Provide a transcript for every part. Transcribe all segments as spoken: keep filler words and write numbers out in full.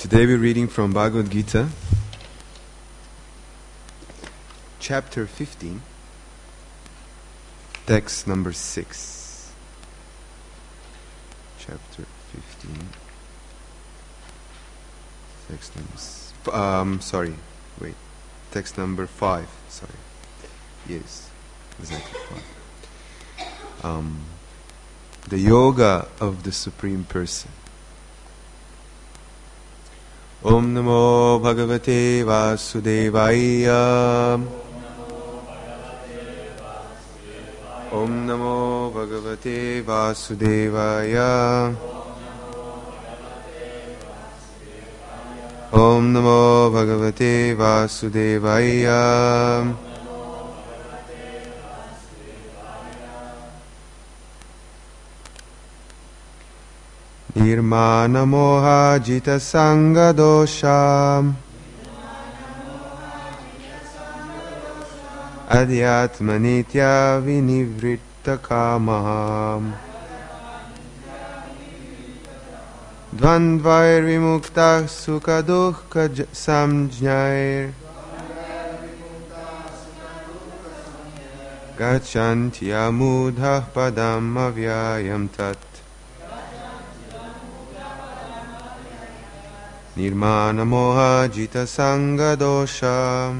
Today we're reading from Bhagavad Gita, chapter fifteen, text number six. Chapter fifteen, text number s- um sorry, wait, text number five. Sorry, yes, exactly five. Um, the yoga of the Supreme Person. Om Namo Bhagavate Vasudevaya. Om Namo Bhagavate Vasudevaya. Om Namo Bhagavate Vasudevaya. Nirmana moha jita sanga dosha Adhyatma nitya vinivritta kamaha Dvandvair vimukta sukha dukkha j- samjnair Gacchantya mudha padam avyayam tat Nirmana moha jita sanga dosha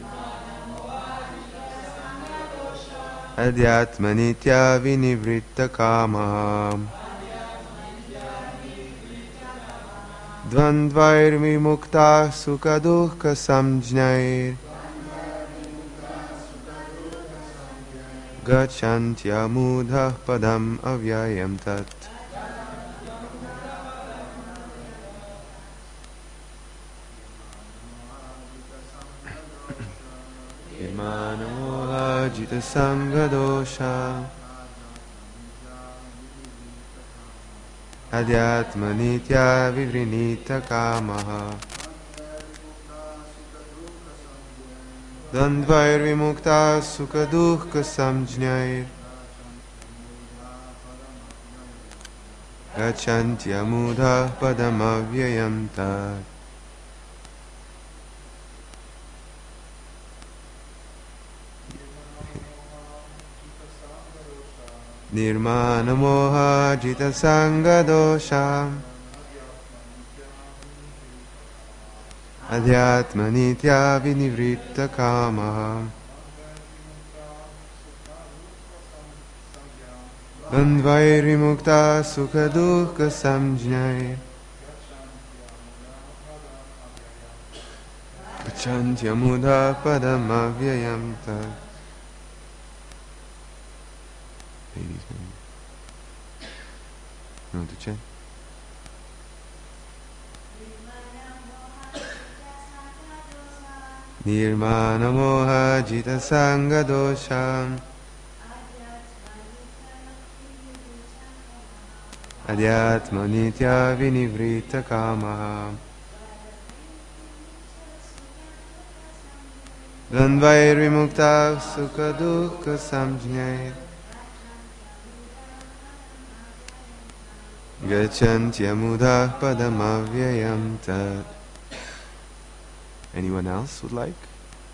Adhyatma nitya vinivritta kamaha Dvandvair vimukta sukha dukkha samjnair Gacchantya mudha padam avyayam tat Nirmana moha jita sanga dosha Adhyatma nitya vivrinita kamaha Dandvair vimukta sukha dukkha samjnair Gacchantya mudha padam avyayam tat Nirmana moha jita sanga dosha Adhyatma nitya vinivritta kamaha Dandvair vimukta sukha dukkha samjnair Gacchantya mudha padam avyayam tat. Ladies, you want to chant? Nirmana moha jita sanga dosha Adhyatma nitya vinivritta kamaha Dandvair vimukta sukha dukkha samjnair Gacchantya mudha padam avyayam tat. Anyone else would like?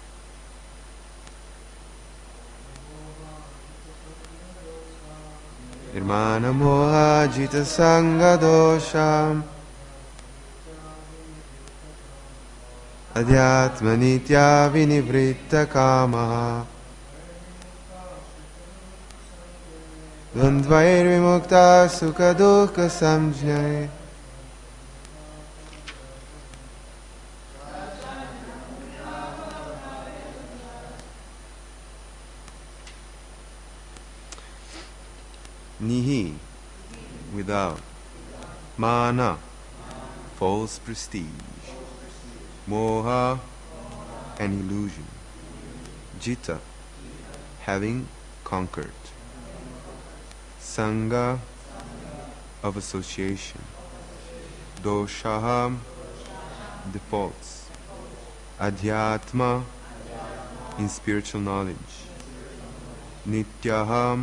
Nirmana moha jita sanga dosha Adhyatma nitya vinivritta kamaha Dandvair vimukta sukha dukkha samjnair Nihi, without. Mana, false prestige. Moha, an illusion. Jita, having conquered. Sangha, of association. Doshaha, defaults. Adhyatma, in spiritual knowledge. Nityaha,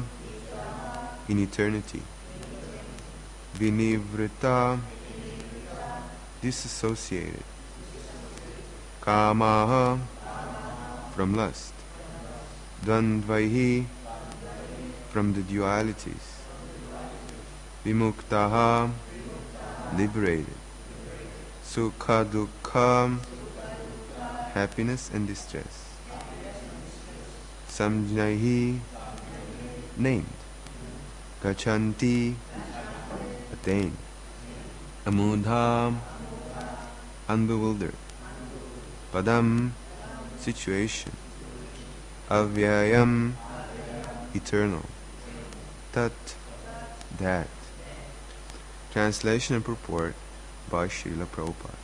in eternity. Vinivrita, disassociated. Kamaha, from lust. Dvandvaihi, from the dualities. Vimuktaha, liberated. Sukha dukkha, happiness and distress. Samjnaihi, named. Gachanti, attained. Amudha, unbewildered. Padam, situation. Avyayam, eternal. Tat, that. Translation and purport by Srila Prabhupada.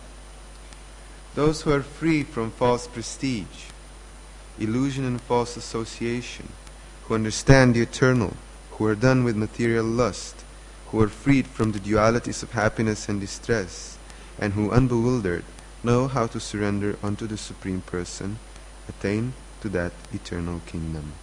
Those who are free from false prestige, illusion and false association, who understand the eternal, who are done with material lust, who are freed from the dualities of happiness and distress, and who, unbewildered, know how to surrender unto the Supreme Person, attain to that eternal kingdom.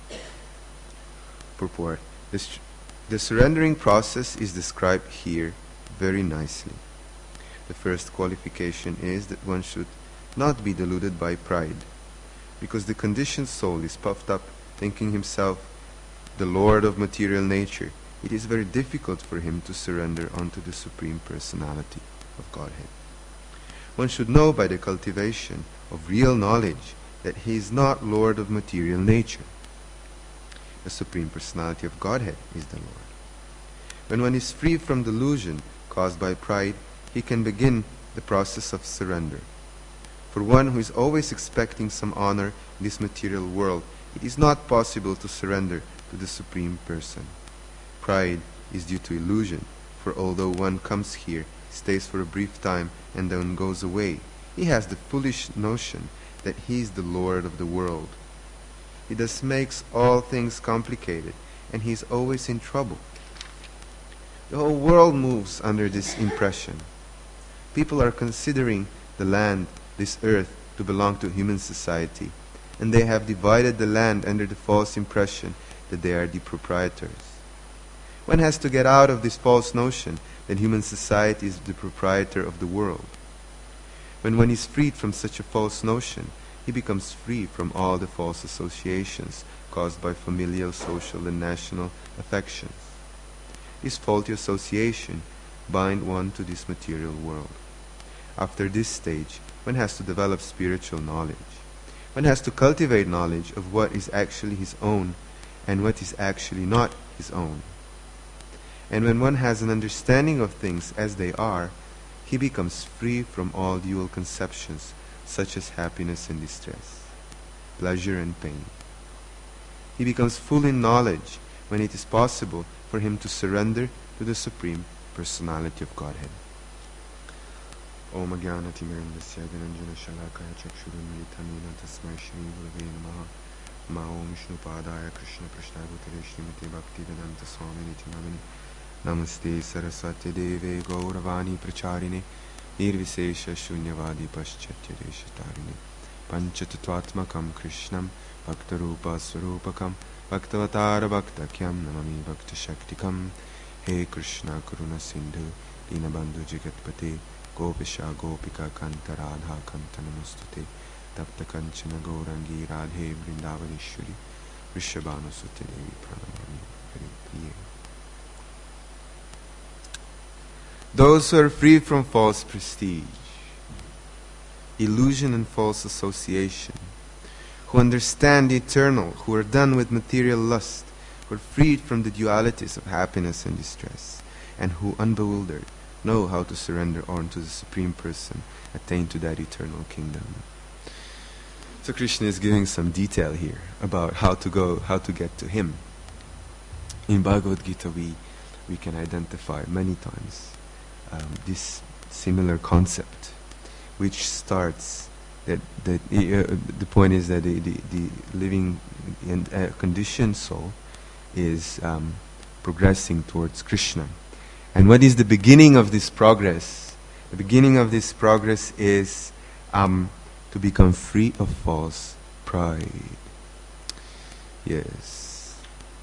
Purport. This The surrendering process is described here very nicely. The first qualification is that one should not be deluded by pride, because the conditioned soul is puffed up, thinking himself the Lord of material nature. It is very difficult for him to surrender unto the Supreme Personality of Godhead. One should know by the cultivation of real knowledge that he is not Lord of material nature. The Supreme Personality of Godhead is the Lord. When one is free from delusion caused by pride, he can begin the process of surrender. For one who is always expecting some honor in this material world, it is not possible to surrender to the Supreme Person. Pride is due to illusion, for although one comes here, stays for a brief time, and then goes away, he has the foolish notion that he is the Lord of the world. He thus makes all things complicated, and he is always in trouble. The whole world moves under this impression. People are considering the land, this earth, to belong to human society, and they have divided the land under the false impression that they are the proprietors. One has to get out of this false notion that human society is the proprietor of the world. When one is freed from such a false notion, he becomes free from all the false associations caused by familial, social, and national affections. This faulty association bind one to this material world. After this stage, one has to develop spiritual knowledge. One has to cultivate knowledge of what is actually his own and what is actually not his own. And when one has an understanding of things as they are, he becomes free from all dual conceptions such as happiness and distress, pleasure and pain. He becomes full in knowledge when it is possible for him to surrender to the Supreme Personality of Godhead. Om Jnanati Mirandasya Dhananjana Shalakaya Chakshurunmilitanina Tasmai Shri Gurave Namaha Ma Om Vishnu Padaya Krishna Prashnaya Bhutale Srimate Bhaktivedanta Swamini Namini Namaste Saraswati Deve Gauravani Pracharine Nirvisesha Shunyavadi Paschatya Deshatarine Panchatattvatmakam Krishnam Bhaktarupa Swarupakam Bhaktavatara Bhaktakyam Namami Bhakta Shaktikam He Krishna Karuna Sindhu Dinabandhu Jagatpate Gopisha Gopika Kanta Radha Kanta Namostute Tapta Kanchana Gaurangi Radhe Vrindavanishwari Vrishabhanu Sute Devi Pranamami Hari Priye. Those who are free from false prestige, illusion and false association, who understand the eternal, who are done with material lust, who are freed from the dualities of happiness and distress, and who, unbewildered, know how to surrender unto the Supreme Person, attain to that eternal kingdom. So Krishna is giving some detail here about how to go, how to get to Him. In Bhagavad Gita we, we can identify many times um, this similar concept, which starts that, that uh, the point is that the, the, the living and uh, conditioned soul is um, progressing towards Krishna. And what is the beginning of this progress? The beginning of this progress is um, to become free of false pride. Yes.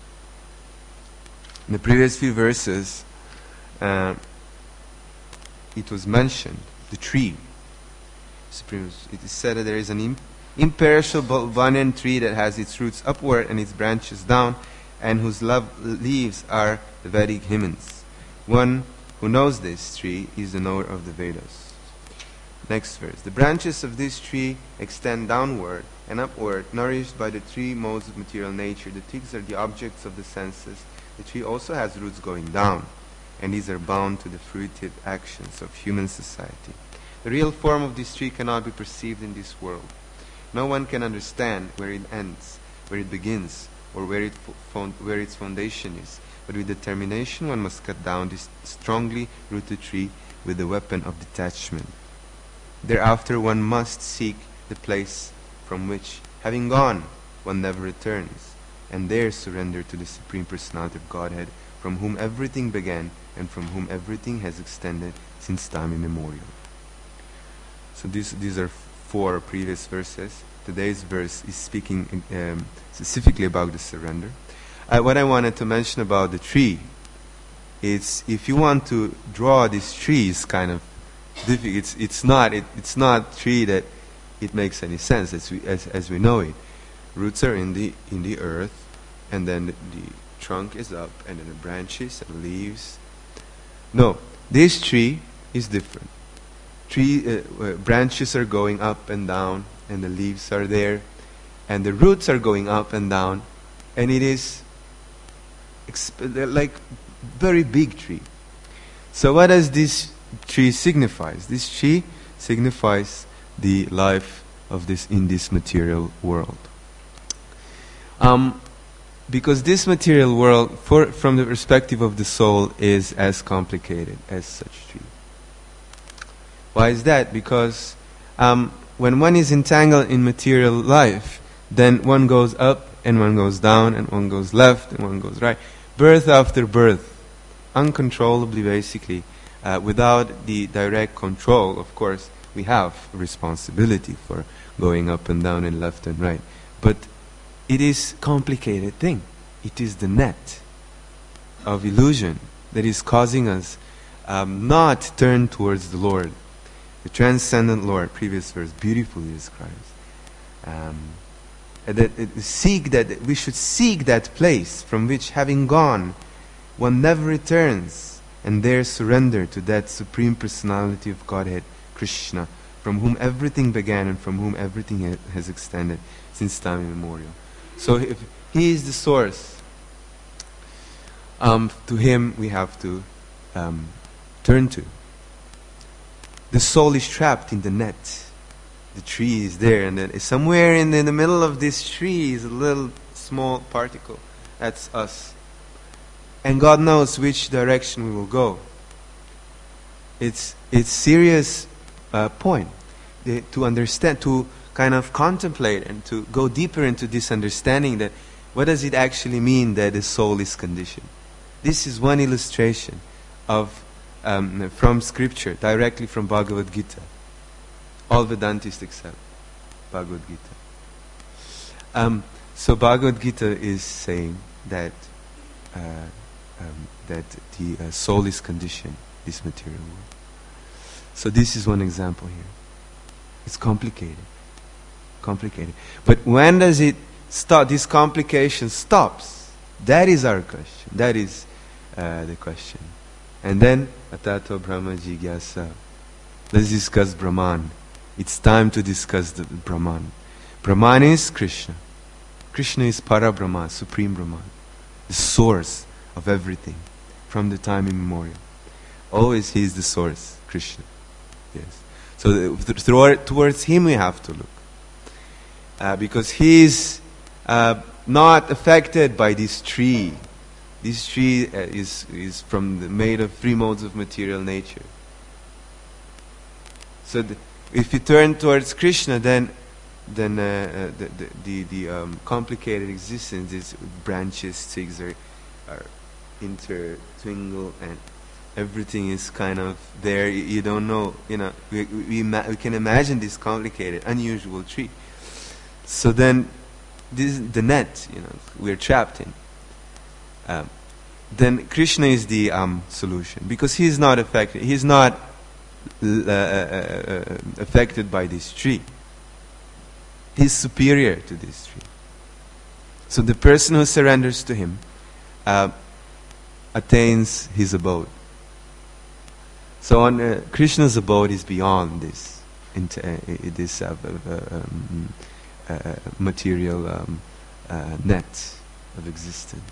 In the previous few verses, uh, it was mentioned, the tree. Supreme, it is said that there is an im- imperishable banyan tree that has its roots upward and its branches down, and whose love leaves are the Vedic hymns. One who knows this tree is the knower of the Vedas. Next verse. The branches of this tree extend downward and upward, nourished by the three modes of material nature. The twigs are the objects of the senses. The tree also has roots going down, and these are bound to the fruitive actions of human society. The real form of this tree cannot be perceived in this world. No one can understand where it ends, where it begins, or where, it fo- where its foundation is. But with determination one must cut down this strongly rooted tree with the weapon of detachment. Thereafter one must seek the place from which, having gone, one never returns, and there surrender to the Supreme Personality of Godhead, from whom everything began and from whom everything has extended since time immemorial. So these, these are four previous verses. Today's verse is speaking um, specifically about the surrender. Uh, what I wanted to mention about the tree is, if you want to draw this tree, is kind of difficult. It's, it's not it, it's not tree that it makes any sense as we as, as we know it. Roots are in the in the earth, and then the, the trunk is up, and then the branches and leaves. No, this tree is different. Tree uh, uh, branches are going up and down, and the leaves are there, and the roots are going up and down, and it is exp- like very big tree. So what does this tree signifies? This tree signifies the life of this in this material world. Um, because this material world, for, from the perspective of the soul, is as complicated as such tree. Why is that? Because um, when one is entangled in material life, then one goes up and one goes down and one goes left and one goes right. Birth after birth, uncontrollably basically, uh, without the direct control. Of course, we have responsibility for going up and down and left and right. But it is a complicated thing. It is the net of illusion that is causing us um, not turn towards the Lord. The transcendent Lord, previous verse, beautifully describes. Um, that it, seek that we should seek that place from which, having gone, one never returns, and there surrender to that Supreme Personality of Godhead, Krishna, from whom everything began and from whom everything ha- has extended since time immemorial. So if He is the source, um, to Him we have to um, turn to. The soul is trapped in the net. The tree is there, and then somewhere in the, in the middle of this tree is a little small particle. That's us. And God knows which direction we will go. It's it's serious uh, point the, to understand, to kind of contemplate and to go deeper into this understanding that what does it actually mean that the soul is conditioned. This is one illustration of um, from scripture, directly from Bhagavad Gita. All Vedantists accept Bhagavad Gita. Um, so Bhagavad Gita is saying that uh, um, that the uh, soul is conditioned, this material world. So this is one example here. It's complicated, complicated. But when does it stop? This complication stops. That is our question. That is uh, the question. And then Atato Brahma Jigyasa. Let's discuss Brahman. It's time to discuss the Brahman. Brahman is Krishna. Krishna is Para Brahma, Supreme Brahman, the source of everything from the time immemorial. Always He is the source, Krishna. Yes. So th- th- towards Him we have to look. Uh, because He is uh, not affected by this tree. This tree uh, is, is from the, made of three modes of material nature. So the, if you turn towards Krishna, then then uh, uh, the the, the, the um, complicated existence is branches, twigs are, are intertwingled, and everything is kind of there. You, you don't know, you know. We we, ima- we can imagine this complicated, unusual tree. So then, this is the net, you know, we're trapped in. Um, then Krishna is the um, solution, because He is not affected. He is not uh, uh, affected by this tree. He's superior to this tree. So the person who surrenders to him uh, attains his abode. So on, uh, Krishna's abode is beyond this, into, uh, this uh, uh, um, uh, material um, uh, net of existence.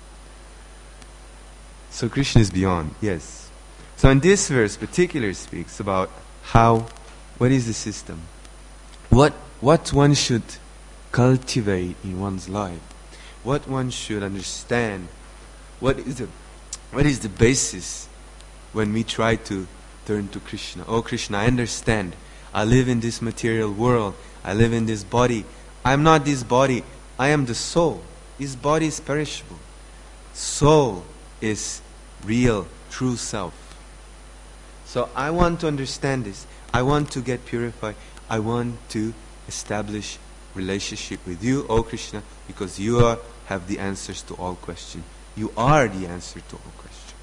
So Krishna is beyond, yes. So in this verse particularly speaks about how, what is the system? What what one should cultivate in one's life. What one should understand. What is the what is the basis when we try to turn to Krishna? Oh Krishna, I understand. I live in this material world. I live in this body. I am not this body. I am the soul. This body is perishable. Soul is real, true self. So I want to understand this. I want to get purified. I want to establish relationship with you, O Krishna, because you are, have the answers to all questions. You are the answer to all questions.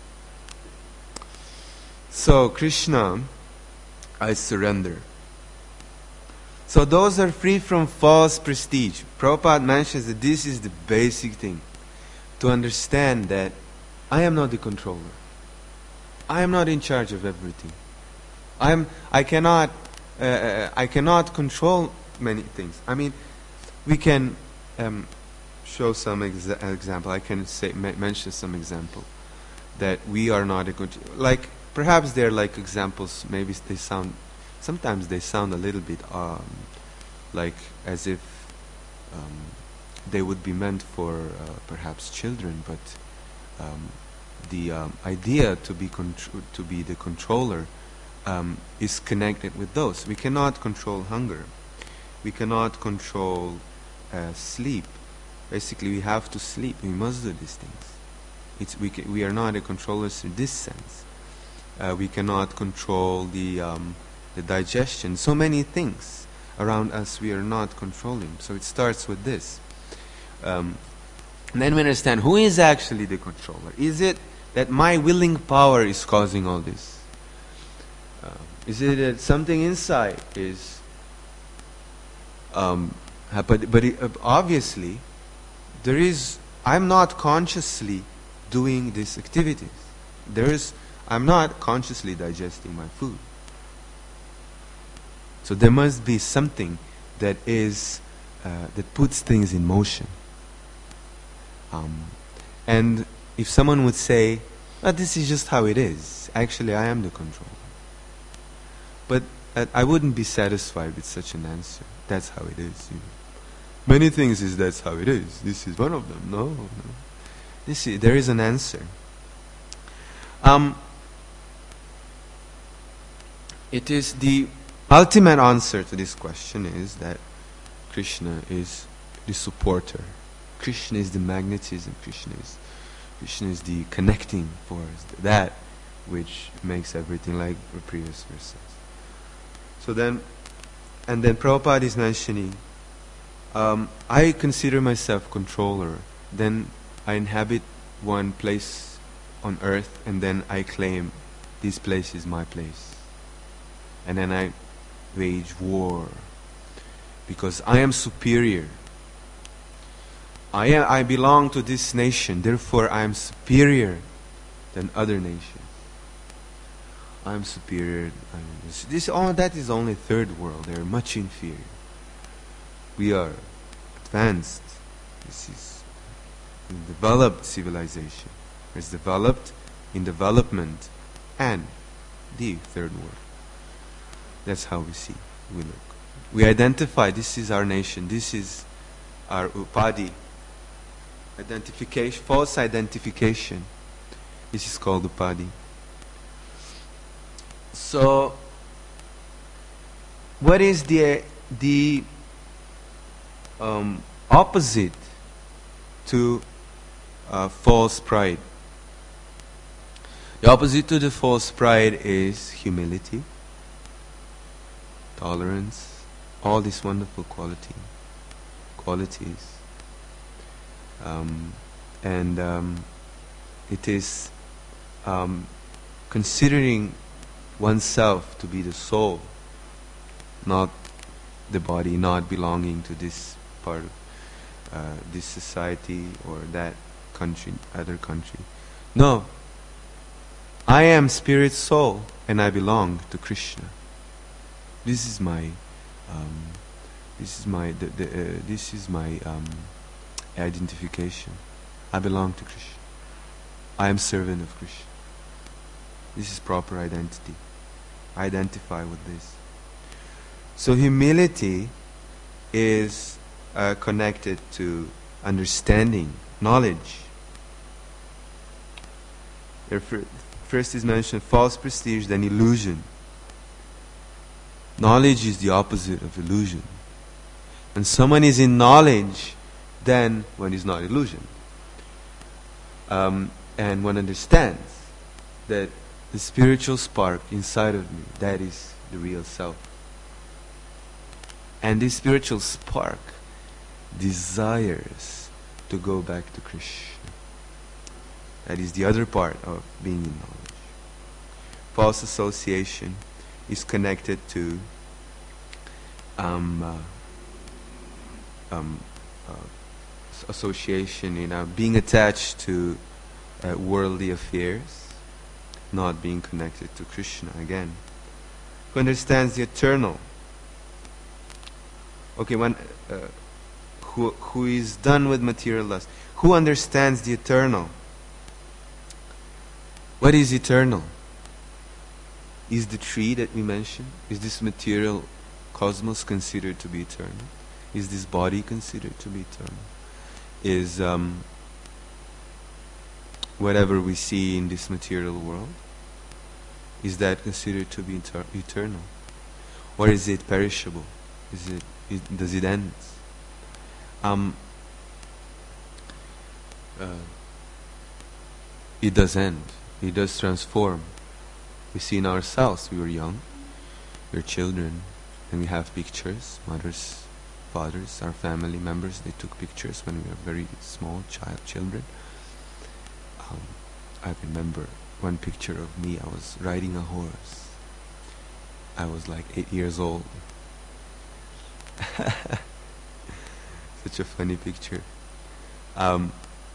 So Krishna, I surrender. So those are free from false prestige. Prabhupada mentions that this is the basic thing. To understand that I am not the controller. I am not in charge of everything. I am. I cannot. Uh, I cannot control many things. I mean, we can um, show some exa- example. I can say ma- mention some example that we are not a good. Like perhaps they're like examples. Maybe they sound. Sometimes they sound a little bit um, like as if um, they would be meant for uh, perhaps children, but. Um, the um, idea to be contr- to be the controller um, is connected with those. We cannot control hunger. We cannot control uh, sleep. Basically, we have to sleep. We must do these things. It's we ca- we are not a controllers in this sense. Uh, we cannot control the um, the digestion. So many things around us we are not controlling. So it starts with this. Um, and then we understand who is actually the controller. Is it that my willing power is causing all this? Uh, is it that something inside is... Um, but but it, uh, obviously, there is... I'm not consciously doing these activities. There is... I'm not consciously digesting my food. So there must be something that is... Uh, that puts things in motion. Um, and... If someone would say, oh, this is just how it is. Actually, I am the controller. But uh, I wouldn't be satisfied with such an answer. That's how it is. You know. Many things is that's how it is. This is one of them. No, no. This is, there is an answer. Um, it is the ultimate answer to this question is that Krishna is the supporter. Krishna is the magnetism. Krishna is Krishna is the connecting force, that which makes everything, like the previous verse says. So then, and then Prabhupada is mentioning, um, I consider myself controller, then I inhabit one place on earth, and then I claim this place is my place. And then I wage war, because I am superior. I am, I belong to this nation, therefore I am superior than other nations. I am superior. I am this, this all that is only third world. They are much inferior. We are advanced. This is a developed civilization. It's developed in development and the third world. That's how we see. We look. We identify. This is our nation. This is our upadi. Identification, false identification. This is called upadi. So, what is the the um, opposite to uh, false pride? The opposite to the false pride is humility, tolerance, all these wonderful quality, qualities. Um, and um, it is um, considering oneself to be the soul, not the body, not belonging to this part of uh, this society or that country, other country. No. I am spirit soul and I belong to Krishna. This is my um, this is my the, the, uh, this is my um, identification. I belong to Krishna. I am servant of Krishna. This is proper identity. I identify with this. So humility is uh, connected to understanding, knowledge. Therefore, first is mentioned false prestige, then illusion. Knowledge is the opposite of illusion. When someone is in knowledge, then one is not illusion. Um, and one understands that the spiritual spark inside of me, that is the real self. And this spiritual spark desires to go back to Krishna. That is the other part of being in knowledge. False association is connected to um, uh, um, uh, association, you know, being attached to uh, worldly affairs, not being connected to Krishna again. Who understands the eternal? Okay, one uh, who who is done with material lust. Who understands the eternal? What is eternal? Is the tree that we mentioned, is this material cosmos considered to be eternal? Is this body considered to be eternal? Is um, whatever we see in this material world, is that considered to be inter- eternal? Or is it perishable? Is it, it does it end? Um, uh, it does end. It does transform. We see in ourselves, we were young, we were children, and we have pictures, mothers, fathers, our family members, they took pictures when we were very small child children. Um, I remember one picture of me, I was riding a horse. I was like eight years old. Such a funny picture. Um,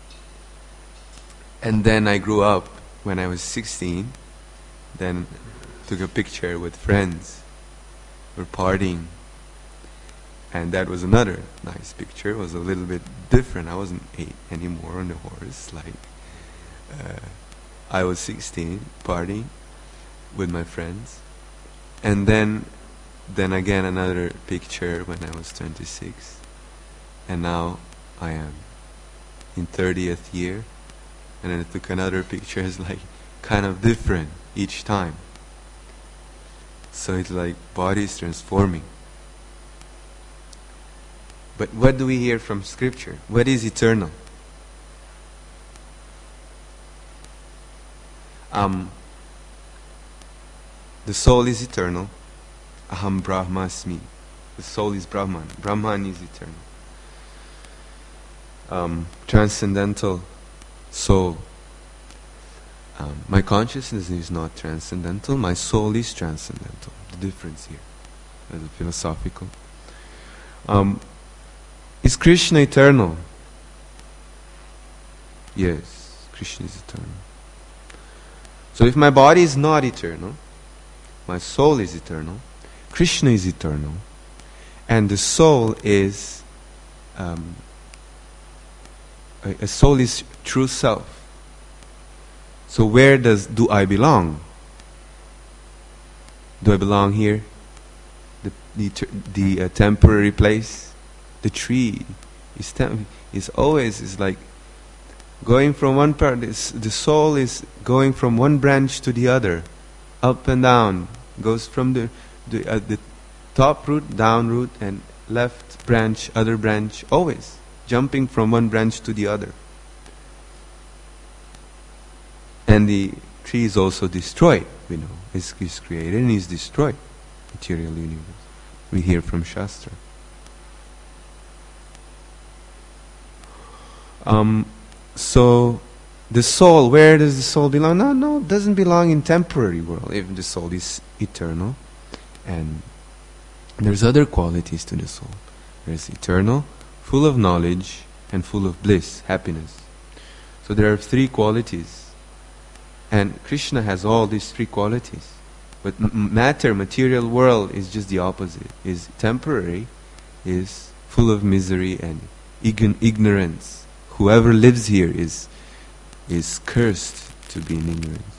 and then I grew up when I was sixteen. Then took a picture with friends. We're partying. And that was another nice picture. It was a little bit different. I wasn't eight anymore on the horse. Like, uh, I was sixteen, partying with my friends. And then, then again another picture when I was twenty-six. And now I am in thirtieth year. And then I took another picture. It's like kind of different each time. So it's like body is transforming. But what do we hear from scripture? What is eternal? Um, the soul is eternal. Aham Brahmasmi. The soul is Brahman. Brahman is eternal. Um, transcendental soul. Um, my consciousness is not transcendental. My soul is transcendental. The difference here, as a philosophical. Um, is Krishna eternal? Yes, Krishna is eternal. So if my body is not eternal, my soul is eternal, Krishna is eternal, and the soul is um, a, a soul is true self. So where does do I belong? Do I belong here? The the, the uh, temporary place? The tree is tem- is always is like going from one part. Is, the soul is going from one branch to the other, up and down. Goes from the the, uh, the top root, down root, and left branch, other branch. Always jumping from one branch to the other. And the tree is also destroyed, we know. It's, it's created and is destroyed. Material universe. We hear from Shastra. Um, so, the soul, where does the soul belong? No, no, it doesn't belong in temporary world. If the soul is eternal, and there's other qualities to the soul. There's eternal, full of knowledge, and full of bliss, happiness. So there are three qualities. And Krishna has all these three qualities. But m- matter, material world is just the opposite. Is temporary, is full of misery and ig- ignorance. Whoever lives here is is cursed to be in ignorance.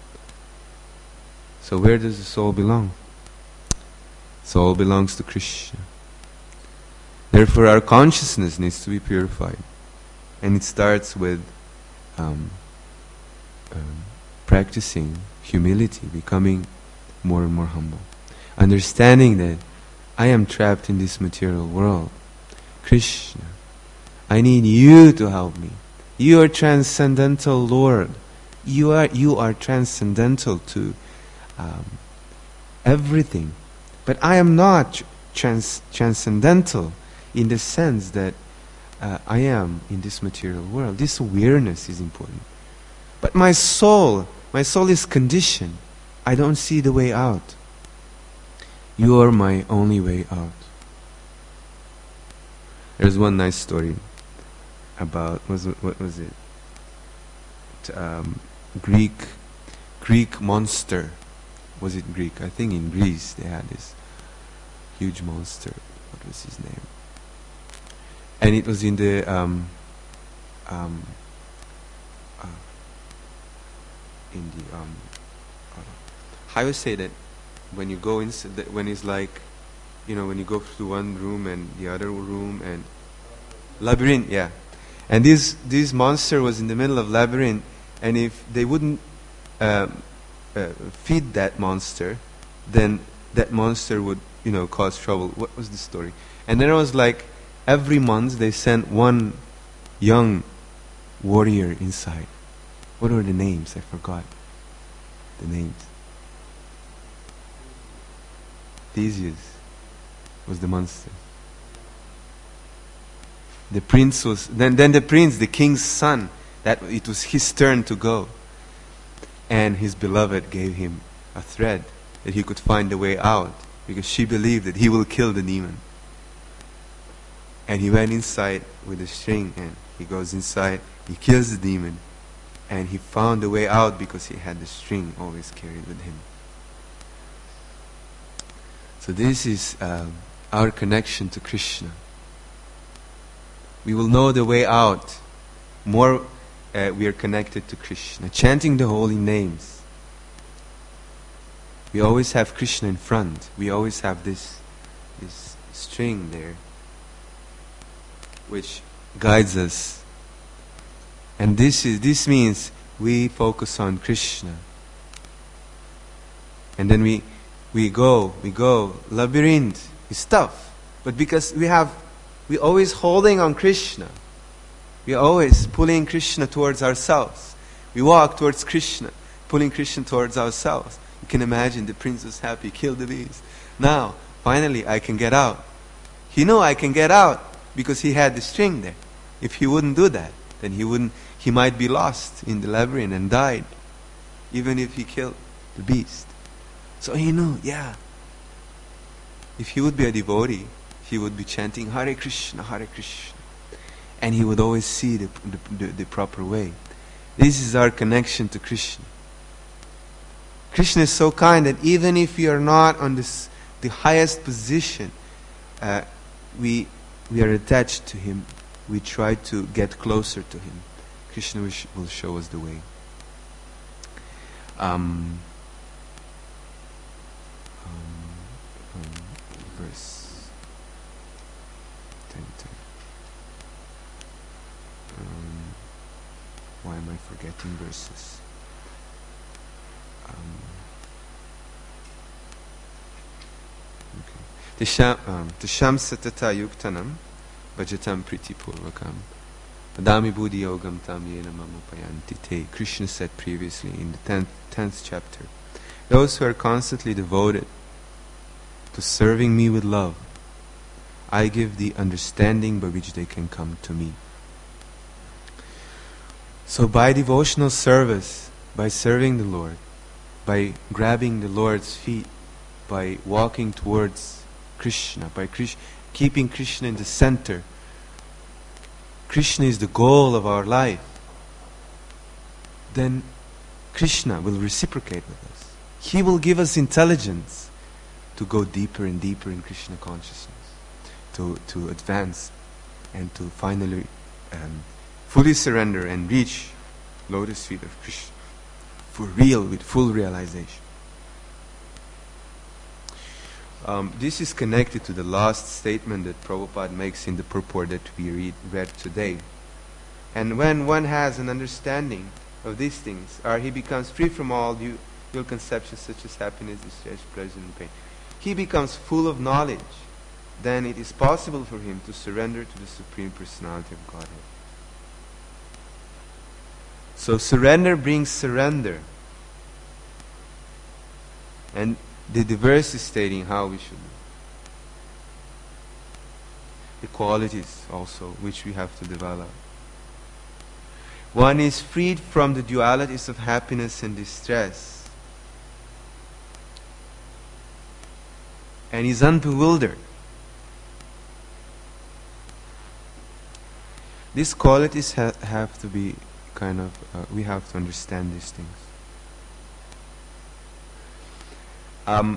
So where does the soul belong? Soul belongs to Krishna. Therefore our consciousness needs to be purified. And it starts with um, um, practicing humility, becoming more and more humble. Understanding that I am trapped in this material world. Krishna, I need you to help me. You are transcendental Lord. You are you are transcendental to um, everything. But I am not trans- transcendental in the sense that uh, I am in this material world. This awareness is important. But my soul, my soul is conditioned. I don't see the way out. You are my only way out. There's one nice story about, was it, what was it? Um, Greek, Greek monster. Was it Greek? I think in Greece they had this huge monster. What was his name? And it was in the um, um, uh, in the um, uh, how you say that when you go inside, that when it's like, you know, when you go to one room and the other room and labyrinth, yeah. And this this monster was in the middle of labyrinth, and if they wouldn't um, uh, feed that monster, then that monster would, you know, cause trouble. What was the story? And then it was like every month they sent one young warrior inside. What were the names? I forgot the names. Theseus was the monster. The prince was then. Then the prince, the king's son, that it was his turn to go, and his beloved gave him a thread that he could find a way out, because she believed that he will kill the demon. And he went inside with a string, and he goes inside, he kills the demon, and he found a way out because he had the string always carried with him. So this is uh, our connection to Krishna. We will know the way out more uh, we are connected to Krishna. Chanting the holy names. We always have Krishna in front. We always have this this string there which guides us. And this is this means we focus on Krishna. And then we we go, we go. Labyrinth is tough. But because we have we always holding on Krishna. We are always pulling Krishna towards ourselves. We walk towards Krishna, pulling Krishna towards ourselves. You can imagine the prince was happy, killed the beast. Now, finally, I can get out. He knew I can get out because he had the string there. If he wouldn't do that, then he wouldn't. He might be lost in the labyrinth and died, even if he killed the beast. So he knew, yeah. If he would be a devotee, he would be chanting Hare Krishna, Hare Krishna. And he would always see the, the, the, the proper way. This is our connection to Krishna. Krishna is so kind that even if we are not on this, the highest position, uh, we, we are attached to Him. We try to get closer to Him. Krishna will, sh- will show us the way. Um, um, um, verse Um, why am I forgetting verses? Um, okay. Tisham satata yuktanam bhajatam priti purvakam vadami buddhi yogam tam yena mamupayanti te. Krishna said previously in the tenth, tenth chapter, those who are constantly devoted to serving me with love, I give the understanding by which they can come to me. So by devotional service, by serving the Lord, by grabbing the Lord's feet, by walking towards Krishna, by Krish- keeping Krishna in the center, Krishna is the goal of our life, then Krishna will reciprocate with us. He will give us intelligence to go deeper and deeper in Krishna consciousness, to, to advance and to finally um, fully surrender and reach lotus feet of Krishna for real, with full realization. Um, this is connected to the last statement that Prabhupada makes in the purport that we read, read today. And when one has an understanding of these things, or he becomes free from all dual conceptions such as happiness, distress, pleasure, and pain, he becomes full of knowledge, then it is possible for him to surrender to the Supreme Personality of Godhead. So surrender brings surrender. And the, the verse is stating how we should do. The qualities also which we have to develop. One is freed from the dualities of happiness and distress, and is unbewildered. These qualities ha- have to be kind of, uh, we have to understand these things. Um,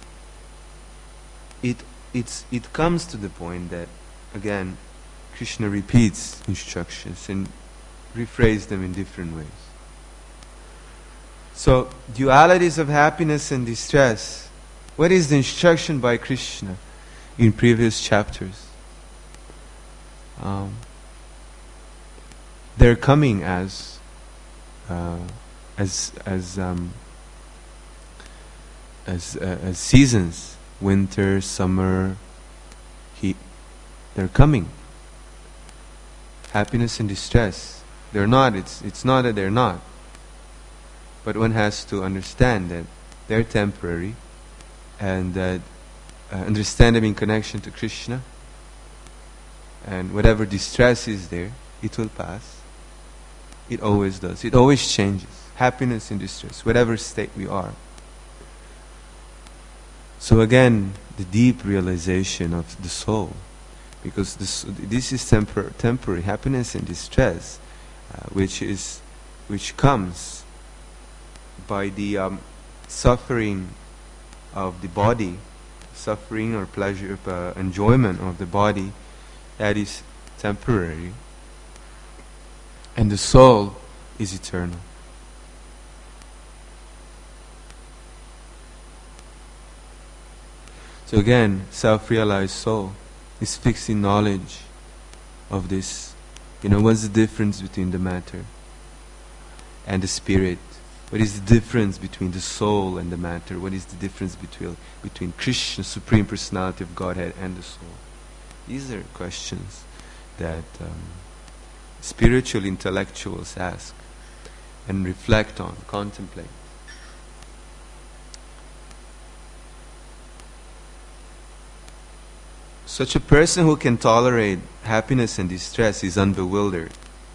it it's it comes to the point that, again, Krishna repeats instructions and rephrase them in different ways. So, dualities of happiness and distress. What is the instruction by Krishna in previous chapters? Um, they're coming as uh, as as um, as uh, as seasons, winter, summer, heat. They're coming. Happiness and distress. They're not. It's it's not that they're not. But one has to understand that they're temporary, and that uh, understand them in connection to Krishna. And whatever distress is there, it will pass. It always does. It always changes. Happiness and distress, whatever state we are. So again, the deep realization of the soul, because this this is tempor- temporary happiness and distress, uh, which is which comes by the um, suffering of the body, suffering or pleasure, uh, enjoyment of the body, that is temporary, and the soul is eternal. So again, self-realized soul is fixed in knowledge of this. You know, what's the difference between the matter and the spirit? What is the difference between the soul and the matter? What is the difference between between Krishna, Supreme Personality of Godhead, and the soul? These are questions that um, spiritual intellectuals ask and reflect on, contemplate. Such a person who can tolerate happiness and distress is unbewildered.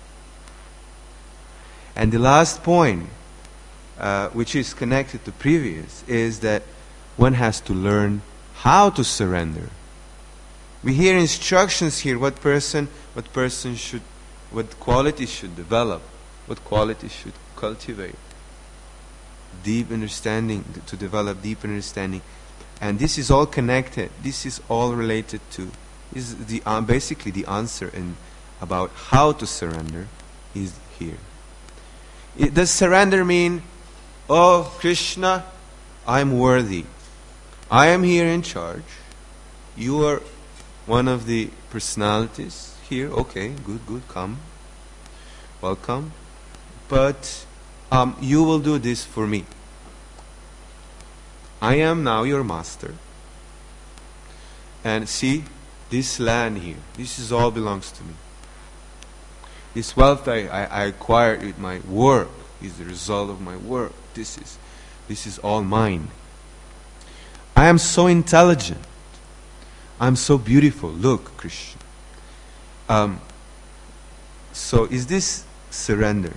And the last point, uh, which is connected to previous, is that one has to learn how to surrender. We hear instructions here, what person, what person should, what qualities should develop, what qualities should cultivate. Deep understanding, to develop deep understanding. And this is all connected. This is all related to. This is the uh, basically the answer in about how to surrender is here. It, does surrender mean, oh Krishna, I'm worthy. I am here in charge. You are one of the personalities here. Okay, good, good. Come, welcome. But um, you will do this for me. I am now your master. And see, this land here, this is all belongs to me. This wealth I, I, I acquired with my work is the result of my work. This is, this is all mine. I am so intelligent. I'm so beautiful. Look, Krishna. Um, so is this surrender.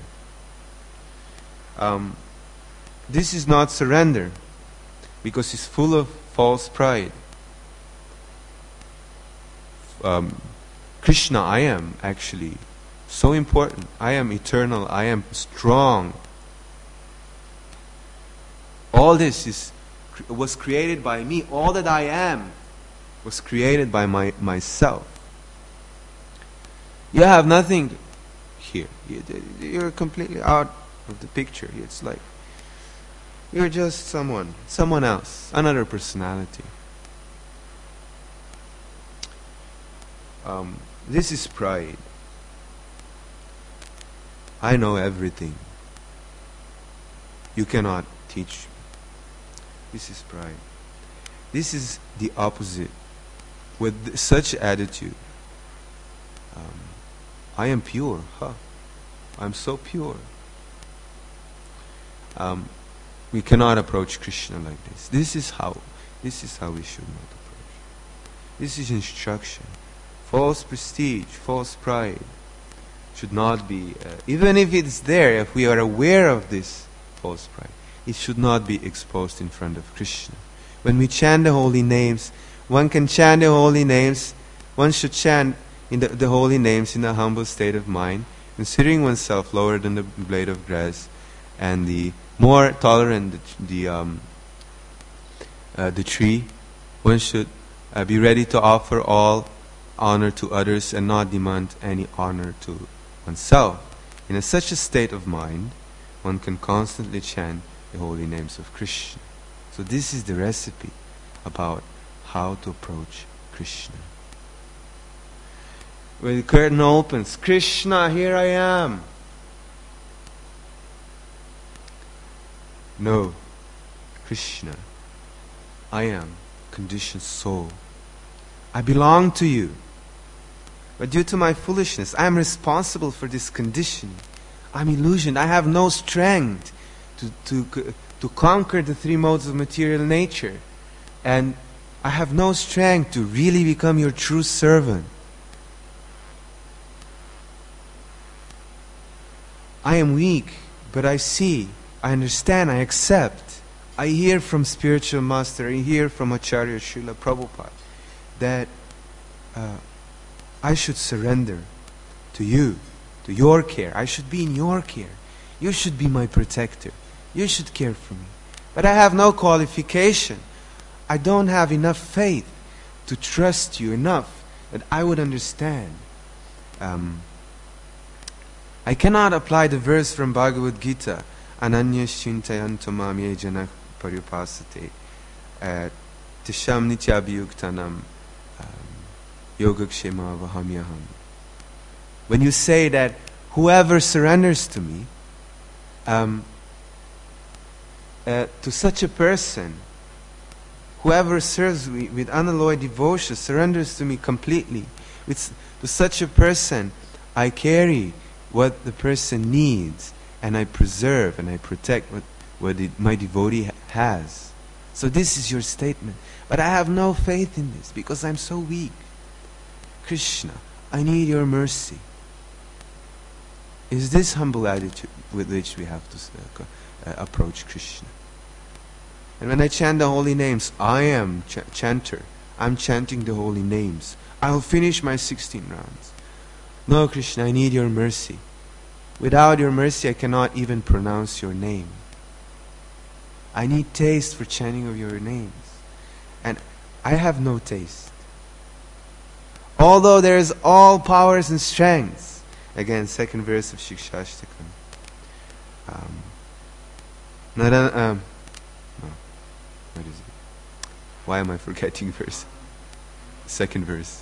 Um, this is not surrender because it's full of false pride. Um, Krishna, I am actually so important. I am eternal. I am strong. All this is was created by me. All that I am was created by my myself. You have nothing here. You're completely out of the picture. It's like you're just someone, someone else, another personality. Um, this is pride. I know everything. You cannot teach. This is pride. This is the opposite. With such attitude, um, I am pure. Huh? I'm so pure. Um, we cannot approach Krishna like this. This is how. This is how we should not approach. This is instruction. False prestige, false pride should not be, uh, even if it's there, if we are aware of this false pride, it should not be exposed in front of Krishna. When we chant the holy names, one can chant the holy names, one should chant in the, the holy names in a humble state of mind, considering oneself lower than the blade of grass, and the more tolerant the, the, um, uh, the tree. One should uh, be ready to offer all honor to others and not demand any honor to oneself. In a, such a state of mind, one can constantly chant the holy names of Krishna. So this is the recipe about how to approach Krishna. When the curtain opens, Krishna, here I am. No, Krishna, I am conditioned soul. I belong to you. But due to my foolishness, I am responsible for this conditioning. I'm illusioned. I have no strength to, to, to conquer the three modes of material nature. And I have no strength to really become your true servant. I am weak, but I see, I understand, I accept. I hear from spiritual master, I hear from Acharya Srila Prabhupada that uh, I should surrender to you, to your care. I should be in your care. You should be my protector. You should care for me. But I have no qualification. I don't have enough faith to trust you enough that I would understand. Um, I cannot apply the verse from Bhagavad Gita, Ananya Shintayanto Mamye Jana Paripasate, Tisham Nityabhyuktanam Yogakshema Vahamyaham. When you say that whoever surrenders to me, um, uh, to such a person, whoever serves me with unalloyed devotion, surrenders to me completely, with, to such a person, I carry what the person needs, and I preserve and I protect what, what it, my devotee has. So this is your statement. But I have no faith in this because I'm so weak. Krishna, I need your mercy. Is this humble attitude with which we have to uh, uh, approach Krishna? And when I chant the holy names, I am ch- chanter. I'm chanting the holy names. I'll finish my sixteen rounds. No, Krishna, I need your mercy. Without your mercy, I cannot even pronounce your name. I need taste for chanting of your names. And I have no taste. Although there is all powers and strengths. Again, second verse of Shikshashtakam. Um, Naran, um, no, what is it? Why am I forgetting verse? Second verse.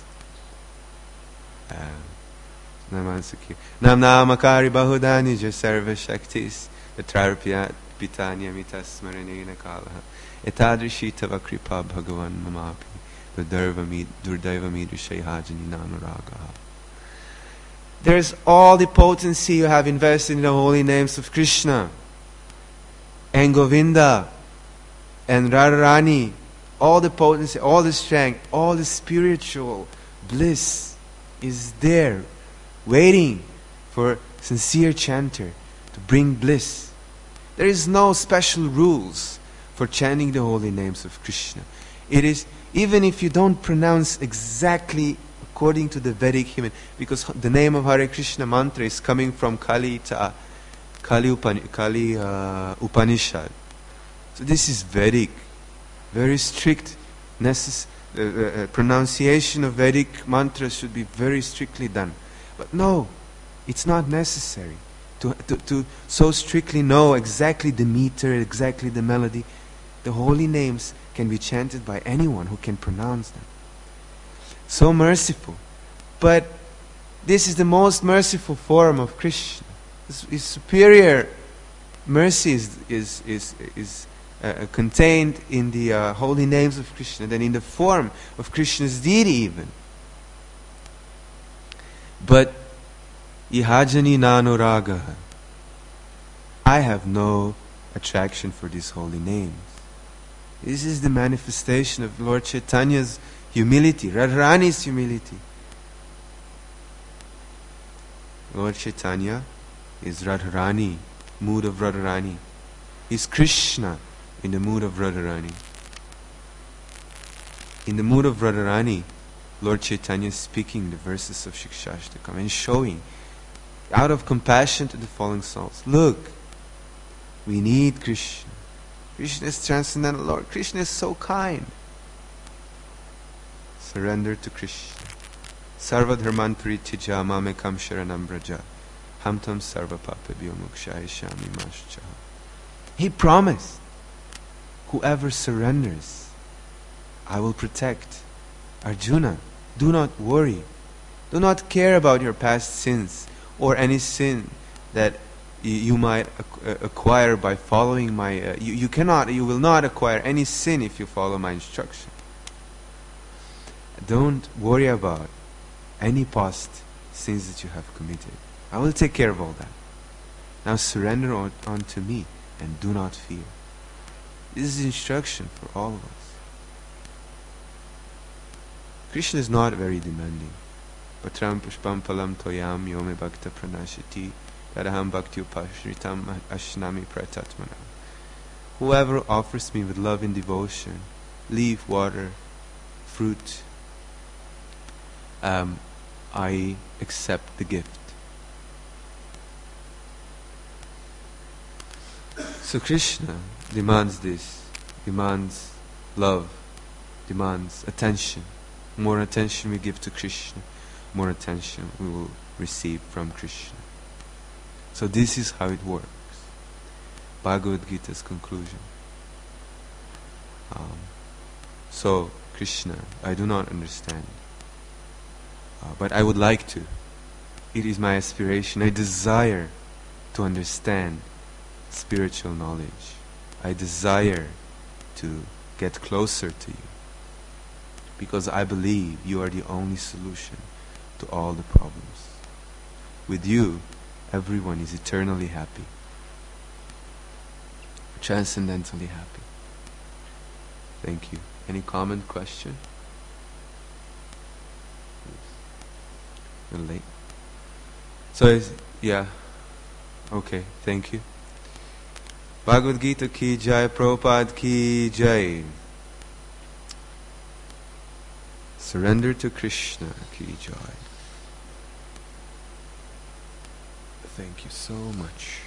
Namansaki. Nam namakari bahudani ja sarva shaktis atrarpya pitanya mitas smaranena kalaha etadrishi tava kripa bhagavan mamapi there's all the potency you have invested in the holy names of Krishna and Govinda and Radharani, all the potency, all the strength, all the spiritual bliss is there waiting for sincere chanter to bring bliss. There is no special rules for chanting the holy names of Krishna. It is, even if you don't pronounce exactly according to the Vedic hymn, because the name of Hare Krishna mantra is coming from Kali Ta, Kali, Upan, Kali uh, Upanishad. So this is Vedic, very strict. Necess- uh, uh, pronunciation of Vedic mantras should be very strictly done. But no, it's not necessary to, to, to so strictly know exactly the meter, exactly the melody. The holy names can be chanted by anyone who can pronounce them. So merciful. But this is the most merciful form of Krishna. His, his superior mercy is, is, is, is uh, contained in the uh, holy names of Krishna than in the form of Krishna's deity even. But ihajani nanuragaha, I have no attraction for these holy names. This is the manifestation of Lord Chaitanya's humility, Radharani's humility. Lord Chaitanya is Radharani, mood of Radharani. Is Krishna in the mood of Radharani. In the mood of Radharani, Lord Chaitanya is speaking the verses of Shikshashtakam and showing, out of compassion to the fallen souls, look, we need Krishna. Krishna is transcendental Lord. Krishna is so kind. Surrender to Krishna. Sarva dharman parityaja mamekam sharanam braja hamtam sarva papabhyo mokshayashyami mascha. He promised, whoever surrenders, I will protect. Arjuna, do not worry. Do not care about your past sins or any sin that you might acquire by following my... Uh, you, you cannot, you will not acquire any sin if you follow my instruction. Don't worry about any past sins that you have committed. I will take care of all that. Now surrender on, unto me and do not fear. This is instruction for all of us. Krishna is not very demanding. Patram pushpam palam toyam yome bhakta pranashati Radaham bhakti upashritam ashnami pratatmana. Whoever offers me with love and devotion, leaf, water, fruit, um, I accept the gift. So Krishna demands this, demands love, demands attention. More attention we give to Krishna, more attention we will receive from Krishna. So this is how it works. Bhagavad Gita's conclusion. Um, so, Krishna, I do not understand. Uh, but I would like to. It is my aspiration. I desire to understand spiritual knowledge. I desire to get closer to you. Because I believe you are the only solution to all the problems. With you, everyone is eternally happy, transcendentally happy. Thank you. Any comment, question? A little late. So, is, yeah. Okay, thank you. Bhagavad Gita ki jai, Prabhupada ki jai. Surrender to Krishna ki jai. Thank you so much.